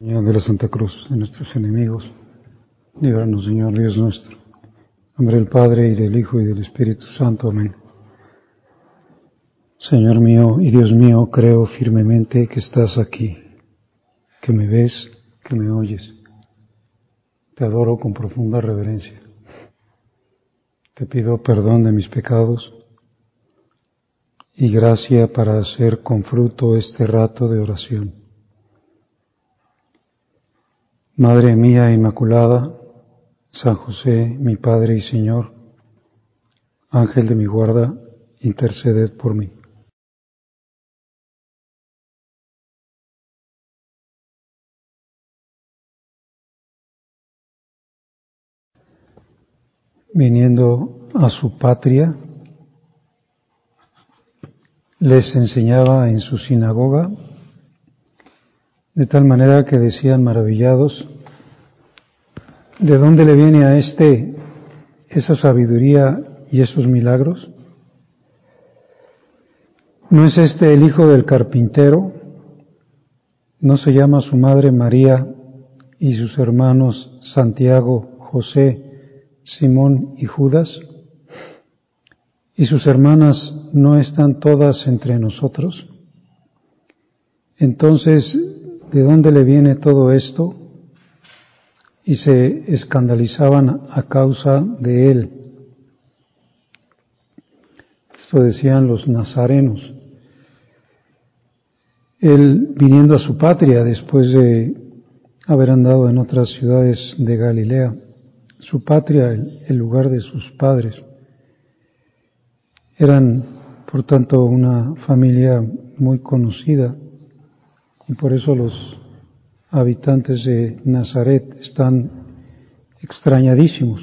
Señor de la Santa Cruz, de nuestros enemigos, líbranos, Señor Dios nuestro. En nombre del Padre, y del Hijo, y del Espíritu Santo. Amén. Señor mío y Dios mío, creo firmemente que estás aquí, que me ves, que me oyes. Te adoro con profunda reverencia. Te pido perdón de mis pecados y gracia para hacer con fruto este rato de oración. Madre mía Inmaculada, San José, mi Padre y Señor, Ángel de mi guarda, interceded por mí. Viniendo a su patria, les enseñaba en su sinagoga, de tal manera que decían maravillados: ¿de dónde le viene a esa sabiduría y esos milagros? ¿No es el hijo del carpintero? ¿No se llama su madre María y sus hermanos Santiago, José, Simón y Judas? ¿Y sus hermanas no están todas entre nosotros? Entonces, ¿de dónde le viene todo esto? Y se escandalizaban a causa de él. Esto decían los nazarenos. Él, viniendo a su patria después de haber andado en otras ciudades de Galilea, su patria, el lugar de sus padres, eran, por tanto, una familia muy conocida, y por eso los habitantes de Nazaret están extrañadísimos.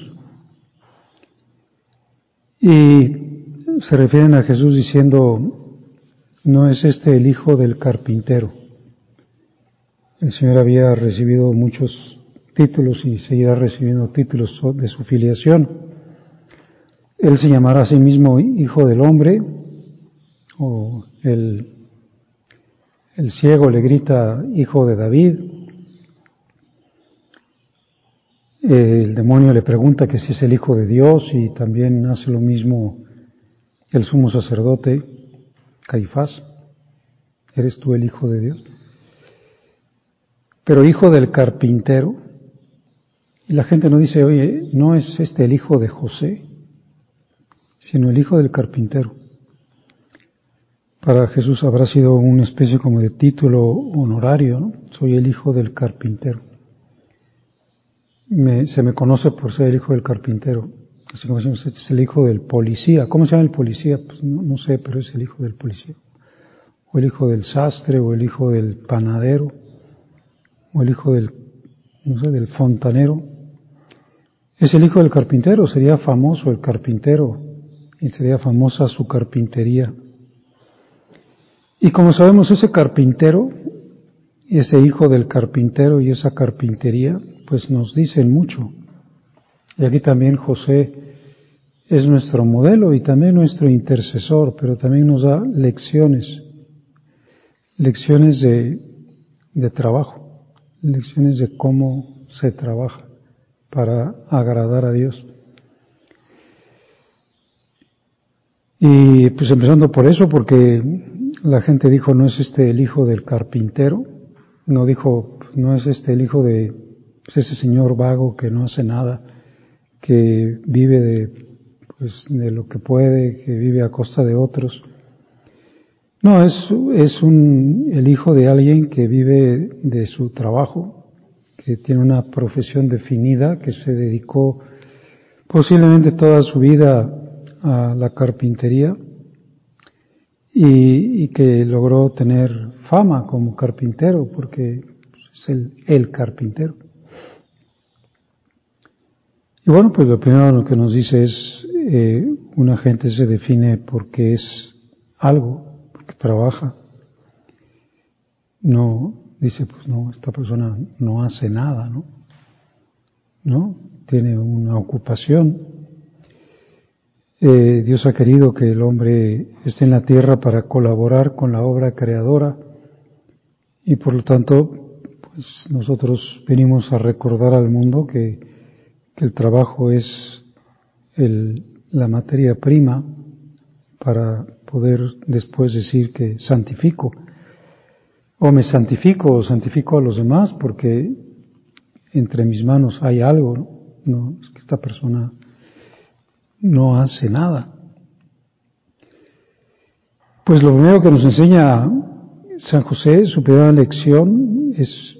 Y se refieren a Jesús diciendo: ¿no es el hijo del carpintero? El Señor había recibido muchos títulos y seguirá recibiendo títulos de su filiación. Él se llamará a sí mismo Hijo del Hombre, o el ciego le grita Hijo de David. El demonio le pregunta que si es el Hijo de Dios, y también hace lo mismo el sumo sacerdote Caifás: ¿eres tú el Hijo de Dios? Pero hijo del carpintero, y la gente no dice: oye, ¿no es el hijo de José? Sino el hijo del carpintero. Para Jesús habrá sido una especie como de título honorario, ¿no? Soy el hijo del carpintero. Se me conoce por ser el hijo del carpintero. Así como decimos, este es el hijo del policía. ¿Cómo se llama el policía? Pues no sé, pero es el hijo del policía. O el hijo del sastre, o el hijo del panadero, o el hijo del fontanero. Es el hijo del carpintero. Sería famoso el carpintero y sería famosa su carpintería. Y como sabemos, ese carpintero, ese hijo del carpintero y esa carpintería, pues nos dicen mucho. Y aquí también José es nuestro modelo y también nuestro intercesor, pero también nos da lecciones de trabajo, lecciones de cómo se trabaja para agradar a Dios. Y pues empezando por eso, porque la gente dijo: ¿no es el hijo del carpintero? No dijo: ¿no es el hijo de ese señor vago que no hace nada, que vive de lo que puede, que vive a costa de otros? No, es el hijo de alguien que vive de su trabajo, que tiene una profesión definida, que se dedicó posiblemente toda su vida a la carpintería y que logró tener fama como carpintero, porque es el carpintero. Y bueno, pues lo primero que nos dice es, una gente se define porque es algo, porque trabaja. No dice: pues no, esta persona no hace nada, ¿no? ¿No? Tiene una ocupación. Dios ha querido que el hombre esté en la tierra para colaborar con la obra creadora, y por lo tanto, nosotros venimos a recordar al mundo que el trabajo es la materia prima para poder después decir que santifico, o me santifico o santifico a los demás porque entre mis manos hay algo, no es que esta persona no hace nada. Pues lo primero que nos enseña San José, su primera lección, es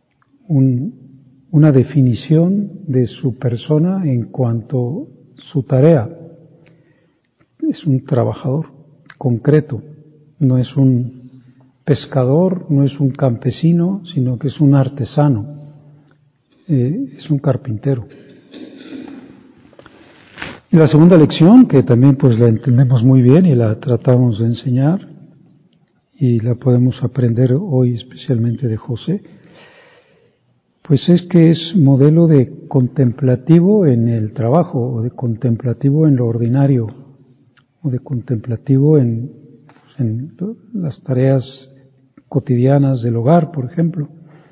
una definición de su persona en cuanto a su tarea. Es un trabajador concreto, no es un pescador, no es un campesino, sino que es un artesano, es un carpintero. Y la segunda lección, que también pues la entendemos muy bien y la tratamos de enseñar, y la podemos aprender hoy especialmente de José, pues es que es modelo de contemplativo en el trabajo, o de contemplativo en lo ordinario, o de contemplativo en las tareas cotidianas del hogar, por ejemplo.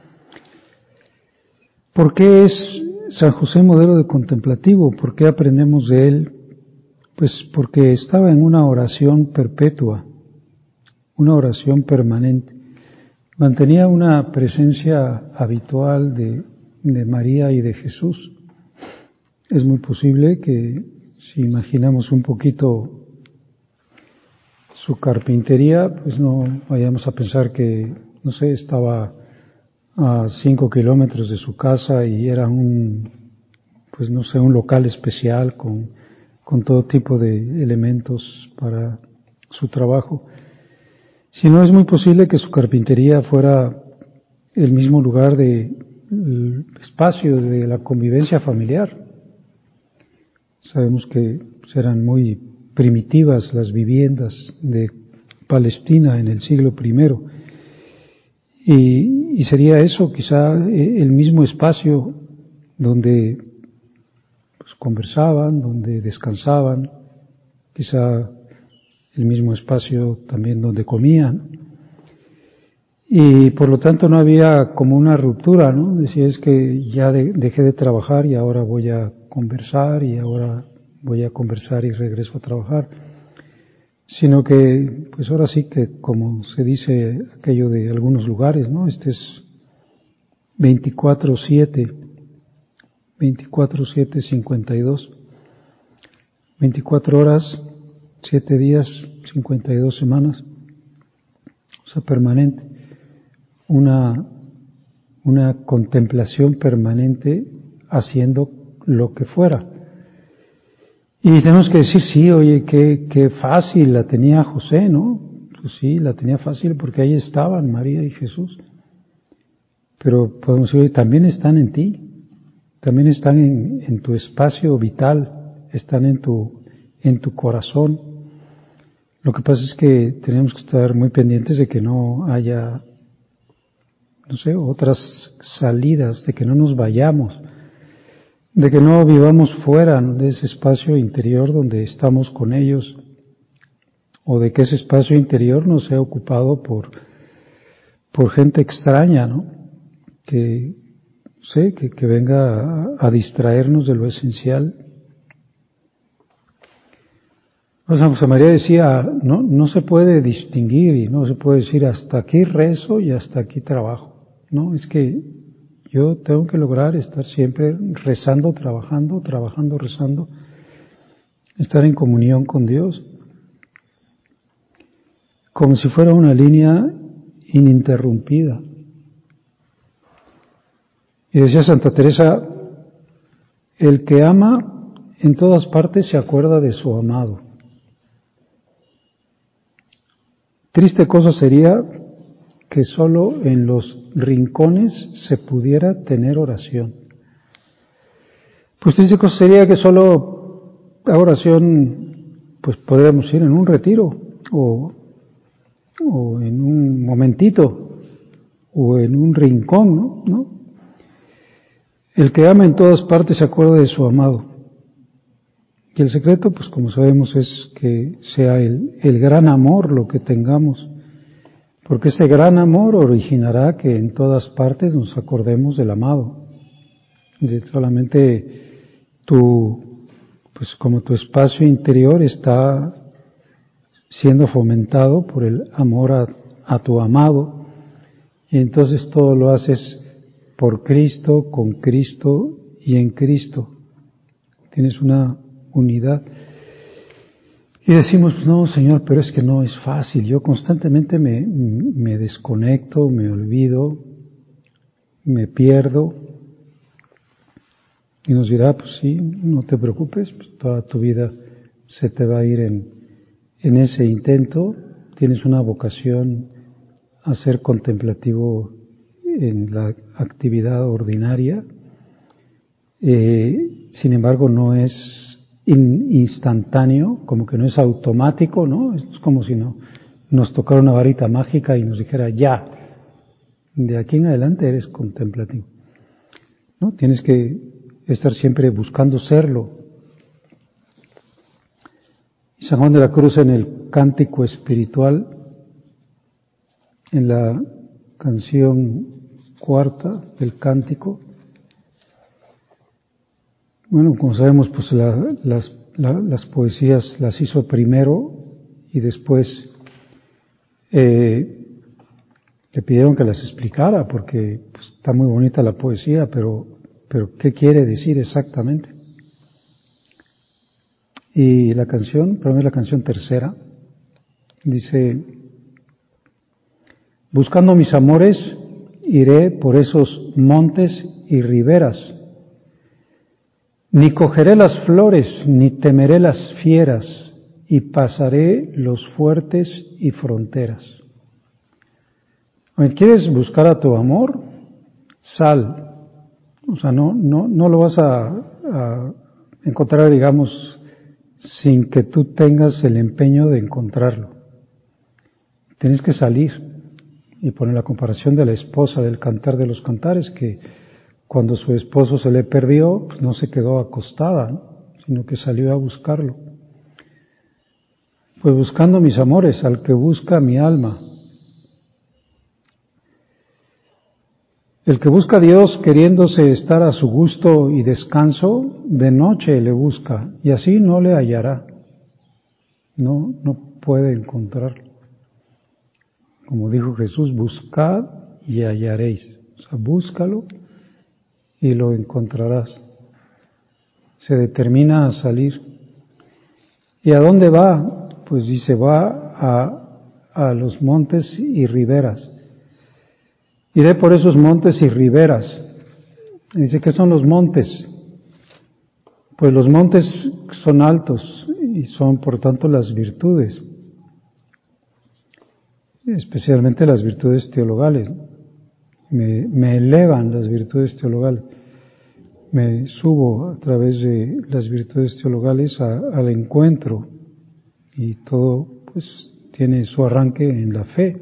¿Por qué es San José modelo de contemplativo? ¿Por qué aprendemos de él? Pues porque estaba en una oración perpetua, una oración permanente. Mantenía una presencia habitual de María y de Jesús. Es muy posible que, si imaginamos un poquito su carpintería, pues no vayamos a pensar que, no sé, estaba a 5 kilómetros de su casa y era un local especial con todo tipo de elementos para su trabajo. Si no, es muy posible que su carpintería fuera el mismo lugar el espacio de la convivencia familiar. Sabemos que eran muy primitivas las viviendas de Palestina en el siglo I. Y sería eso quizá el mismo espacio donde pues, conversaban, donde descansaban, quizá el mismo espacio también donde comían. Y por lo tanto no había como una ruptura, ¿no? Decía, es que ya dejé de trabajar y ahora voy a conversar y ahora voy a conversar y regreso a trabajar. Sino que, pues ahora sí que, como se dice aquello de algunos lugares, ¿no? Este es 24/7, 52. 24 horas, 7 días, 52 semanas. O sea, permanente. Una contemplación permanente haciendo lo que fuera. Y tenemos que decir, sí, oye, qué fácil la tenía José, ¿no? Pues sí, la tenía fácil porque ahí estaban María y Jesús. Pero podemos decir, oye, también están en ti, también están en tu espacio vital, están en tu corazón. Lo que pasa es que tenemos que estar muy pendientes de que no haya, no sé, otras salidas, de que no nos vayamos, de que no vivamos fuera de ese espacio interior donde estamos con ellos, o de que ese espacio interior no sea ocupado por gente extraña, ¿no? Que venga a distraernos de lo esencial. San José María decía, no se puede distinguir y no se puede decir hasta aquí rezo y hasta aquí trabajo. No, es que yo tengo que lograr estar siempre rezando, trabajando, rezando, estar en comunión con Dios, como si fuera una línea ininterrumpida. Y decía Santa Teresa, el que ama en todas partes se acuerda de su amado. Triste cosa sería que solo en los rincones se pudiera tener oración. Pues triste cosa sería que solo la oración, pues podríamos ir en un retiro, o en un momentito, o en un rincón, ¿no? El que ama en todas partes se acuerda de su amado. Y el secreto, pues como sabemos, es que sea el gran amor lo que tengamos Porque ese gran amor originará que en todas partes nos acordemos del amado. Solamente pues como tu espacio interior está siendo fomentado por el amor a tu amado, y entonces todo lo haces por Cristo, con Cristo y en Cristo. Tienes una unidad. Y decimos, no, Señor, pero es que no es fácil. Yo constantemente me desconecto, me olvido, me pierdo. Y nos dirá, pues sí, no te preocupes, pues toda tu vida se te va a ir en ese intento. Tienes una vocación a ser contemplativo en la actividad ordinaria. Sin embargo, no es instantáneo, como que no es automático, ¿no? Es como si nos tocara una varita mágica y nos dijera, ya, de aquí en adelante eres contemplativo, ¿no? Tienes que estar siempre buscando serlo. San Juan de la Cruz, en el Cántico Espiritual, en la canción 4 del Cántico, bueno, como sabemos, pues las poesías las hizo primero y después le pidieron que las explicara, porque pues, está muy bonita la poesía, pero ¿qué quiere decir exactamente? Y la canción, para mí la canción tercera, dice: buscando mis amores, iré por esos montes y riberas. Ni cogeré las flores, ni temeré las fieras, y pasaré los fuertes y fronteras. ¿Quieres buscar a tu amor? Sal. O sea, no lo vas a encontrar, digamos, sin que tú tengas el empeño de encontrarlo. Tienes que salir. Y poner la comparación de la esposa del Cantar de los Cantares, que cuando su esposo se le perdió, pues no se quedó acostada, ¿no? Sino que salió a buscarlo. Pues buscando mis amores, al que busca mi alma. El que busca a Dios queriéndose estar a su gusto y descanso, de noche le busca, y así no le hallará. No puede encontrarlo. Como dijo Jesús, buscad y hallaréis. O sea, búscalo y lo encontrarás. Se determina a salir. ¿Y a dónde va? Pues dice, va a los montes y riberas. Iré por esos montes y riberas. Y dice, ¿qué son los montes? Pues los montes son altos y son, por tanto, las virtudes, especialmente las virtudes teologales. Me elevan las virtudes teologales. Me subo a través de las virtudes teologales al encuentro, y todo pues tiene su arranque en la fe.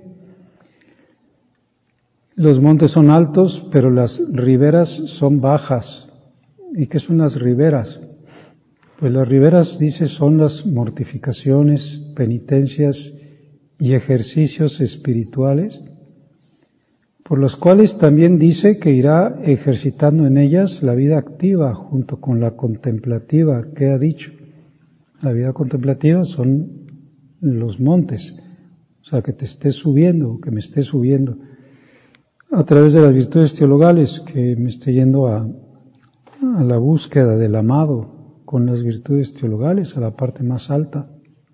Los montes son altos, pero las riberas son bajas. ¿Y qué son las riberas? Pues las riberas, dice, son las mortificaciones, penitencias y ejercicios espirituales, por los cuales también dice que irá ejercitando en ellas la vida activa junto con la contemplativa que ha dicho. La vida contemplativa son los montes, o sea, que te estés subiendo, que me esté subiendo a través de las virtudes teologales, que me esté yendo a la búsqueda del amado con las virtudes teologales, a la parte más alta.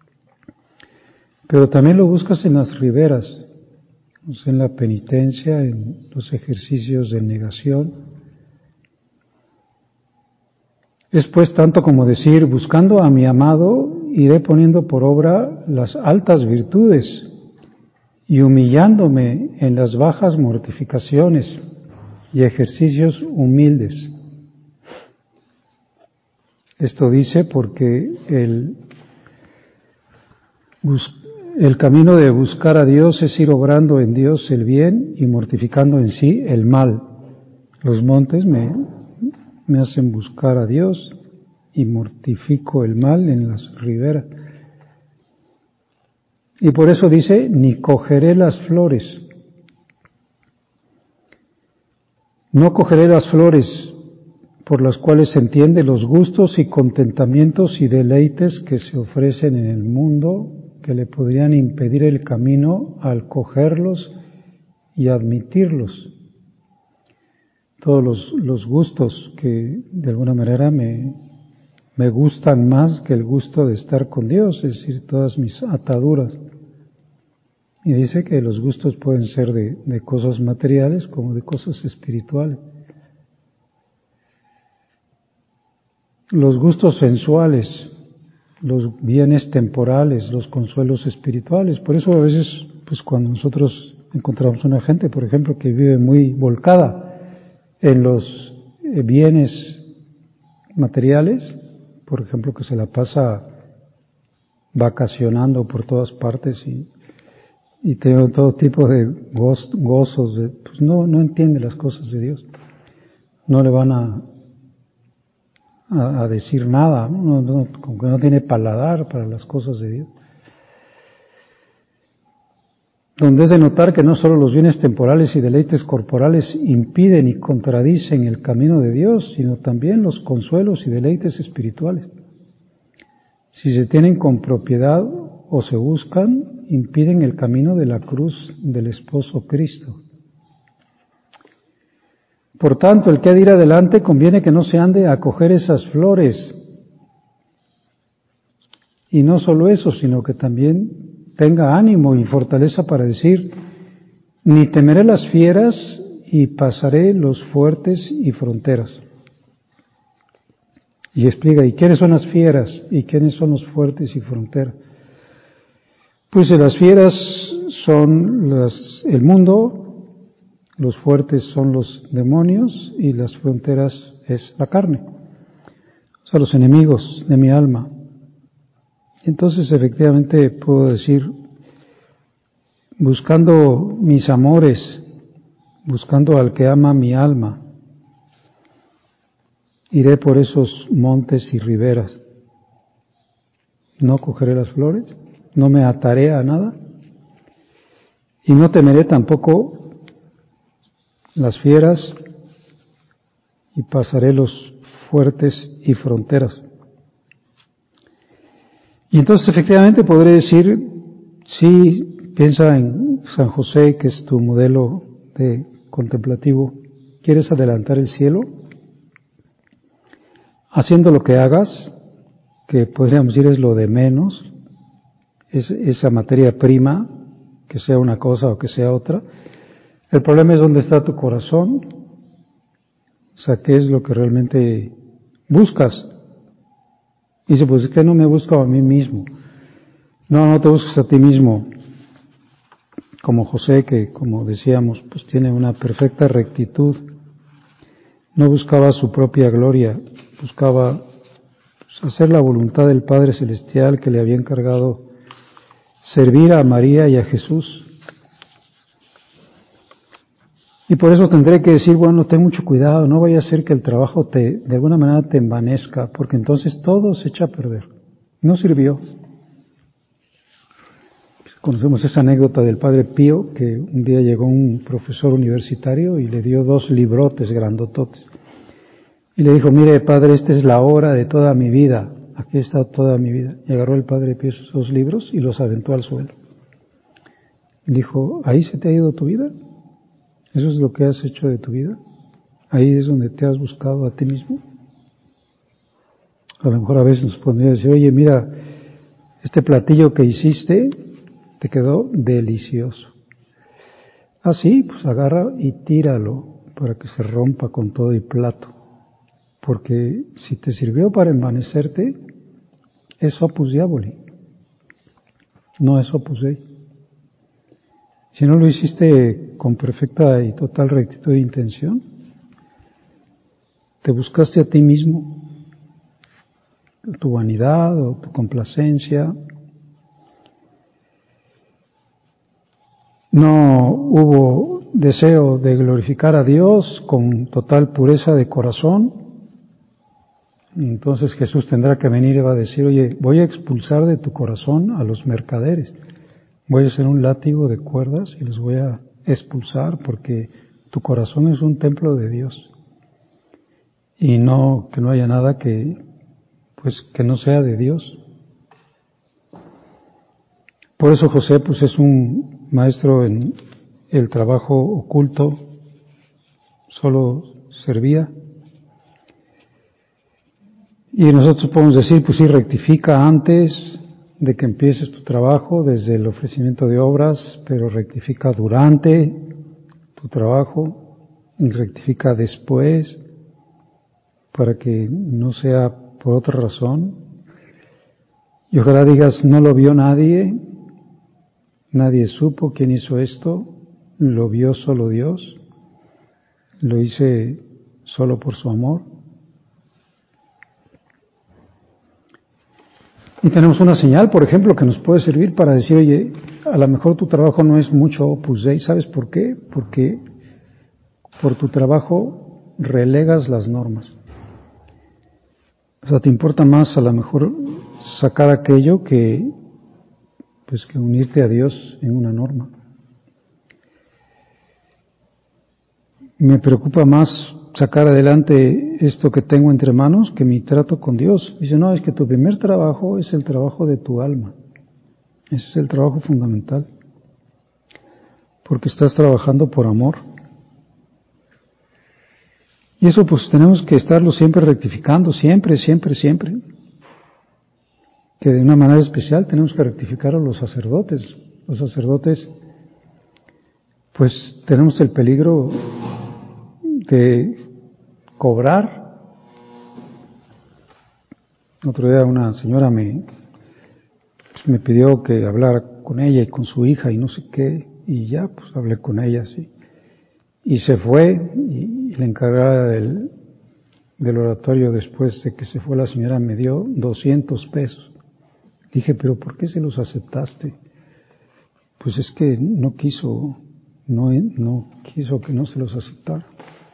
Pero también lo buscas en las riberas, o sea, en la penitencia, en los ejercicios de negación. Es pues tanto como decir, buscando a mi amado, iré poniendo por obra las altas virtudes y humillándome en las bajas mortificaciones y ejercicios humildes. Esto dice porque el camino de buscar a Dios es ir obrando en Dios el bien y mortificando en sí el mal. Los montes me hacen buscar a Dios y mortifico el mal en las riberas. Y por eso dice, ni cogeré las flores. No cogeré las flores por las cuales se entiende los gustos y contentamientos y deleites que se ofrecen en el mundo, que le podrían impedir el camino al cogerlos y admitirlos. Todos los gustos que de alguna manera me gustan más que el gusto de estar con Dios, es decir, todas mis ataduras. Y dice que los gustos pueden ser de cosas materiales como de cosas espirituales. Los gustos sensuales, los bienes temporales, los consuelos espirituales. Por eso a veces, pues cuando nosotros encontramos una gente, por ejemplo, que vive muy volcada en los bienes materiales, por ejemplo, que se la pasa vacacionando por todas partes y tiene todo tipo de gozos, pues no entiende las cosas de Dios. No le van a decir nada, como que no tiene paladar para las cosas de Dios. Donde es de notar que no solo los bienes temporales y deleites corporales impiden y contradicen el camino de Dios, sino también los consuelos y deleites espirituales. Si se tienen con propiedad o se buscan, impiden el camino de la cruz del esposo Cristo. Por tanto, el que ha de ir adelante conviene que no se ande a coger esas flores. Y no solo eso, sino que también tenga ánimo y fortaleza para decir, ni temeré las fieras y pasaré los fuertes y fronteras. Y explica, ¿y quiénes son las fieras? ¿Y quiénes son los fuertes y fronteras? Pues las fieras son el mundo, los fuertes son los demonios y las fronteras es la carne. O sea, los enemigos de mi alma. Entonces, efectivamente, puedo decir, buscando mis amores, buscando al que ama mi alma, iré por esos montes y riberas. No cogeré las flores, no me ataré a nada, y no temeré tampoco las fieras, y pasaré los fuertes y fronteras. Y entonces efectivamente podré decir, sí, piensa en San José, que es tu modelo de contemplativo, ¿quieres adelantar el cielo? Haciendo lo que hagas, que podríamos decir es lo de menos, es esa materia prima, que sea una cosa o que sea otra. El problema es dónde está tu corazón, o sea, qué es lo que realmente buscas. Y dice, pues es que no me busco a mí mismo. No te busques a ti mismo. Como José, que como decíamos, pues tiene una perfecta rectitud. No buscaba su propia gloria, buscaba pues, hacer la voluntad del Padre Celestial que le había encargado servir a María y a Jesús. Y por eso tendré que decir, bueno, ten mucho cuidado, no vaya a ser que el trabajo de alguna manera te envanezca, porque entonces todo se echa a perder. No sirvió. Conocemos esa anécdota del Padre Pío, que un día llegó un profesor universitario y le dio 2 librotes grandototes. Y le dijo, mire Padre, esta es la hora de toda mi vida, aquí está toda mi vida. Y agarró el Padre Pío esos 2 libros y los aventó al suelo. Y dijo, ¿ahí se te ha ido tu vida? ¿Eso es lo que has hecho de tu vida? ¿Ahí es donde te has buscado a ti mismo? A lo mejor a veces nos pondría a decir, oye, mira, este platillo que hiciste te quedó delicioso. Ah, sí, pues agarra y tíralo para que se rompa con todo y plato. Porque si te sirvió para envanecerte, es opus diaboli, no es opus dei. Si no lo hiciste con perfecta y total rectitud de intención, te buscaste a ti mismo, tu vanidad o tu complacencia. No hubo deseo de glorificar a Dios con total pureza de corazón. Entonces Jesús tendrá que venir y va a decir, oye, voy a expulsar de tu corazón a los mercaderes, voy a hacer un látigo de cuerdas y los voy a expulsar porque tu corazón es un templo de Dios. Y no, que no haya nada que no sea de Dios. Por eso José, pues es un maestro en el trabajo oculto, solo servía. Y nosotros podemos decir, pues sí, rectifica antes de que empieces tu trabajo, desde el ofrecimiento de obras, pero rectifica durante tu trabajo y rectifica después, para que no sea por otra razón. Y ojalá digas, no lo vio nadie, nadie supo quién hizo esto, lo vio solo Dios, lo hice solo por su amor. Y tenemos una señal, por ejemplo, que nos puede servir para decir, oye, a lo mejor tu trabajo no es mucho Opus Dei. ¿Sabes por qué? Porque por tu trabajo relegas las normas. O sea, te importa más a lo mejor sacar aquello que unirte a Dios en una norma. Me preocupa más sacar adelante esto que tengo entre manos que mi trato con Dios. Dice, no, es que tu primer trabajo es el trabajo de tu alma. Ese es el trabajo fundamental. Porque estás trabajando por amor. Y eso pues tenemos que estarlo siempre rectificando, siempre. Que de una manera especial tenemos que rectificar a los sacerdotes. Los sacerdotes, pues tenemos el peligro de cobrar. Otro día una señora me pidió que hablara con ella y con su hija y no sé qué, y ya pues hablé con ella, sí. Y se fue, y la encargada del oratorio, después de que se fue la señora, me dio 200 pesos. Dije, pero ¿por qué se los aceptaste? Pues es que no quiso que no se los aceptara.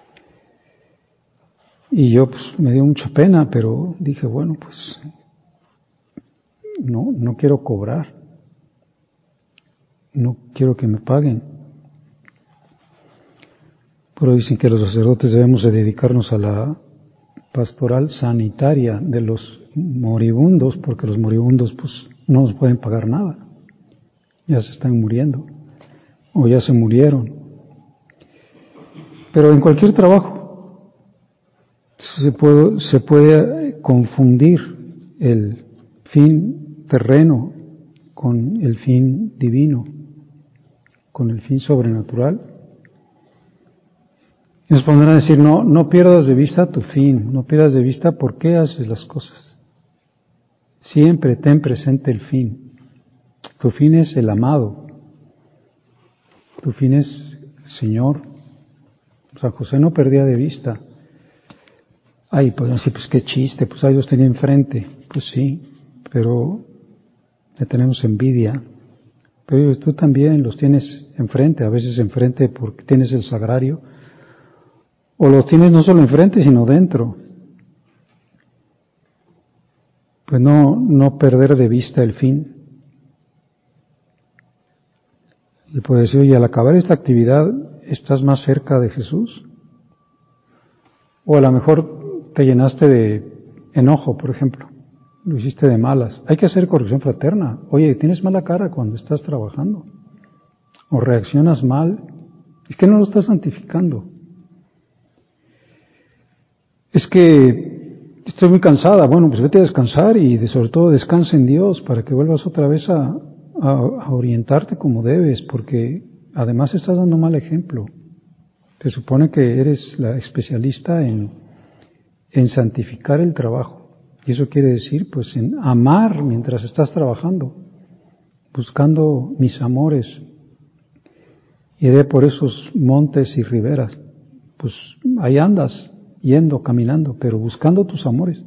Y yo pues me dio mucha pena, pero dije, bueno, pues no quiero cobrar, no quiero que me paguen. Pero dicen que los sacerdotes debemos de dedicarnos a la pastoral sanitaria de los moribundos, porque los moribundos pues no nos pueden pagar nada, ya se están muriendo o ya se murieron. Pero en cualquier trabajo se puede confundir el fin terreno con el fin divino, con el fin sobrenatural. Y nos pondrán a decir, no pierdas de vista tu fin, no pierdas de vista por qué haces las cosas. Siempre ten presente el fin. Tu fin es el amado. Tu fin es el Señor. San José no perdía de vista. Ay, pues decir, pues qué chiste, pues ahí los tenía enfrente. Pues sí, pero le tenemos envidia. Pero tú también los tienes enfrente, a veces enfrente porque tienes el sagrario, o los tienes no solo enfrente, sino dentro. Pues no perder de vista el fin. Y puede decir, oye, al acabar esta actividad, ¿estás más cerca de Jesús? O a lo mejor te llenaste de enojo, por ejemplo. Lo hiciste de malas. Hay que hacer corrección fraterna. Oye, tienes mala cara cuando estás trabajando. O reaccionas mal. Es que no lo estás santificando. Es que estoy muy cansada. Bueno, pues vete a descansar y sobre todo descansa en Dios para que vuelvas otra vez a orientarte como debes, porque además estás dando mal ejemplo. Se supone que eres la especialista en santificar el trabajo. Y eso quiere decir, pues, en amar mientras estás trabajando, buscando mis amores. Iré por esos montes y riberas. Pues ahí andas, yendo, caminando, pero buscando tus amores.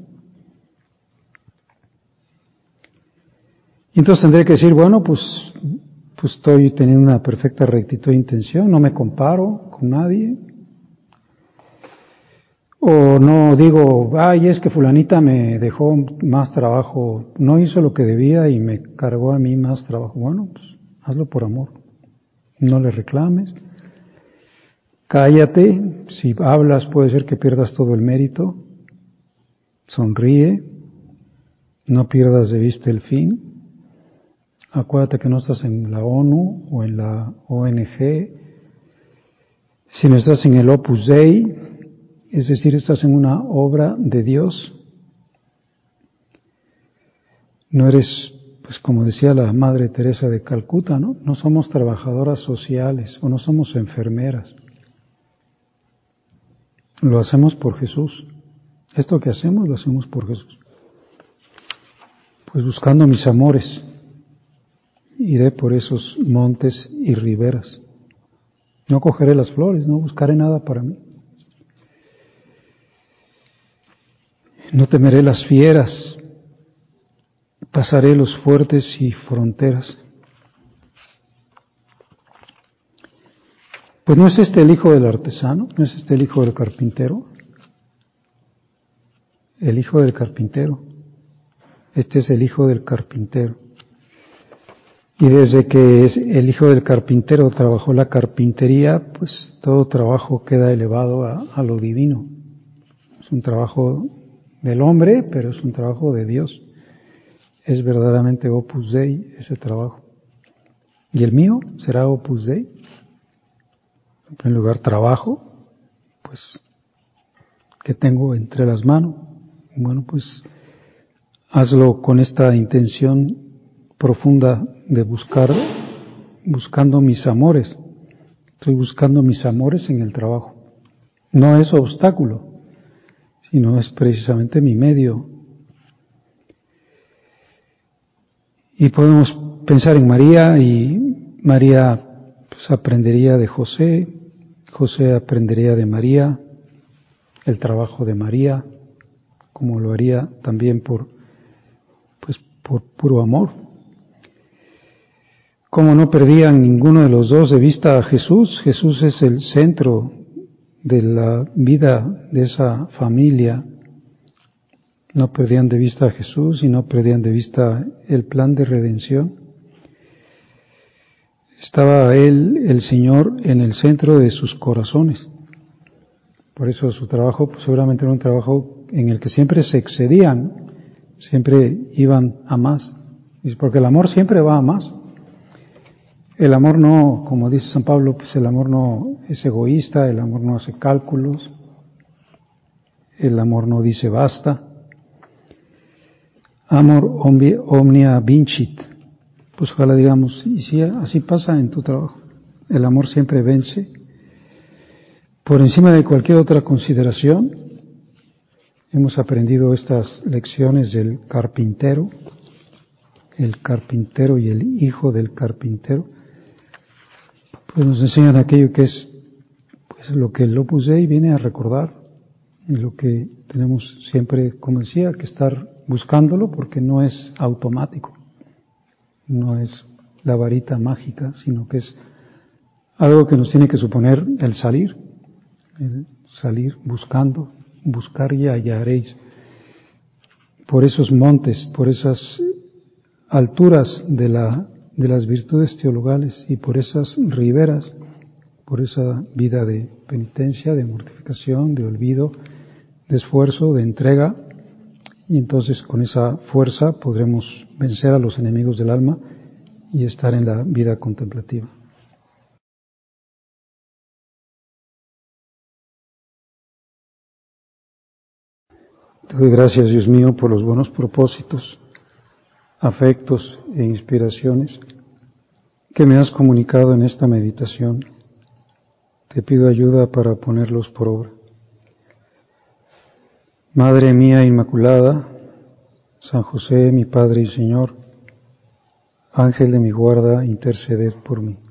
Y entonces tendré que decir, bueno, pues estoy teniendo una perfecta rectitud de intención, no me comparo con nadie. O no digo, ay, es que fulanita me dejó más trabajo, no hizo lo que debía y me cargó a mí más trabajo. Bueno, pues hazlo por amor. No le reclames. Cállate, si hablas puede ser que pierdas todo el mérito. Sonríe, no pierdas de vista el fin. Acuérdate que no estás en la ONU o en la ONG, sino estás en el Opus Dei, es decir, estás en una obra de Dios. No eres, pues como decía la Madre Teresa de Calcuta, ¿no? No somos trabajadoras sociales o no somos enfermeras. Lo hacemos por Jesús. Esto que hacemos lo hacemos por Jesús. Pues buscando mis amores, iré por esos montes y riberas. No cogeré las flores, no buscaré nada para mí. No temeré las fieras, pasaré los fuertes y fronteras. Pues ¿no es este el hijo del artesano? ¿No es este el hijo del carpintero? El hijo del carpintero. Este es el hijo del carpintero. Y desde que el hijo del carpintero trabajó la carpintería, pues todo trabajo queda elevado a lo divino. Es un trabajo del hombre, pero es un trabajo de Dios. Es verdaderamente Opus Dei ese trabajo. ¿Y el mío será Opus Dei? En primer lugar, trabajo, pues, ¿qué tengo entre las manos? Bueno, pues, hazlo con esta intención profunda de buscando mis amores. Estoy buscando mis amores en el trabajo. No es obstáculo, sino es precisamente mi medio. Y podemos pensar en María, y María pues aprendería de José, José aprendería de María, el trabajo de María, como lo haría también por puro amor. Como no perdían ninguno de los dos de vista a Jesús, Jesús es el centro de la vida de esa familia. No perdían de vista a Jesús y no perdían de vista el plan de redención. Estaba Él, el Señor, en el centro de sus corazones. Por eso su trabajo pues, seguramente era un trabajo en el que siempre se excedían, siempre iban a más. Porque el amor siempre va a más. El amor no, como dice San Pablo, pues el amor no es egoísta, el amor no hace cálculos, el amor no dice basta. Amor omnia vincit. Pues ojalá digamos, y si así pasa en tu trabajo, el amor siempre vence. Por encima de cualquier otra consideración, hemos aprendido estas lecciones del carpintero, el carpintero y el hijo del carpintero, pues nos enseñan aquello que es pues lo que el Opus Dei viene a recordar, y lo que tenemos siempre, como decía, que estar buscándolo porque no es automático, no es la varita mágica, sino que es algo que nos tiene que suponer el salir buscando, buscar y hallaréis. Por esos montes, por esas alturas de las virtudes teologales y por esas riberas, por esa vida de penitencia, de mortificación, de olvido, de esfuerzo, de entrega, y entonces con esa fuerza podremos vencer a los enemigos del alma y estar en la vida contemplativa. Te doy gracias, Dios mío, por los buenos propósitos, afectos e inspiraciones que me has comunicado en esta meditación. Te pido ayuda para ponerlos por obra. Madre mía Inmaculada, San José, mi Padre y Señor, Ángel de mi guarda, interceded por mí.